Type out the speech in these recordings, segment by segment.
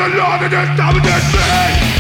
the law that has dominated me.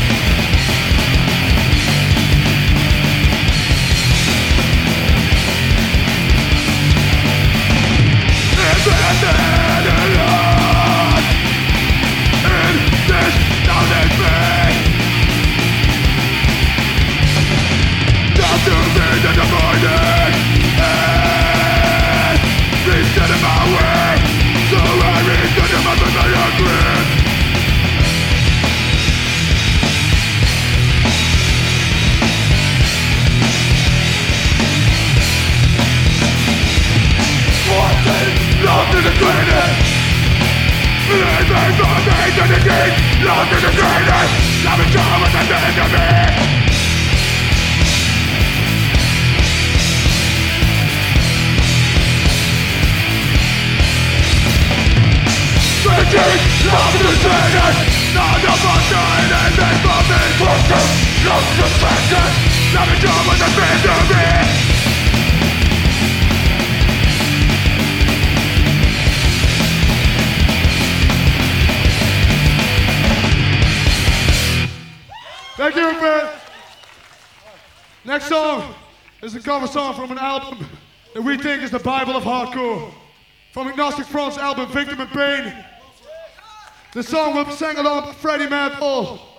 Lost in the greatest. Living for me to the deep. Lost in the greatest. Loving joy with the end of me. For the deep. Lost in the greatest. Not of us dying and for me. Lost in the greatest. Loving joy with the end of me. Thank you, man. Next song is a cover song from an album that we think is the Bible of hardcore. From Agnostic Front's album, Victim in Pain. The song will be sang along by Freddie Madball.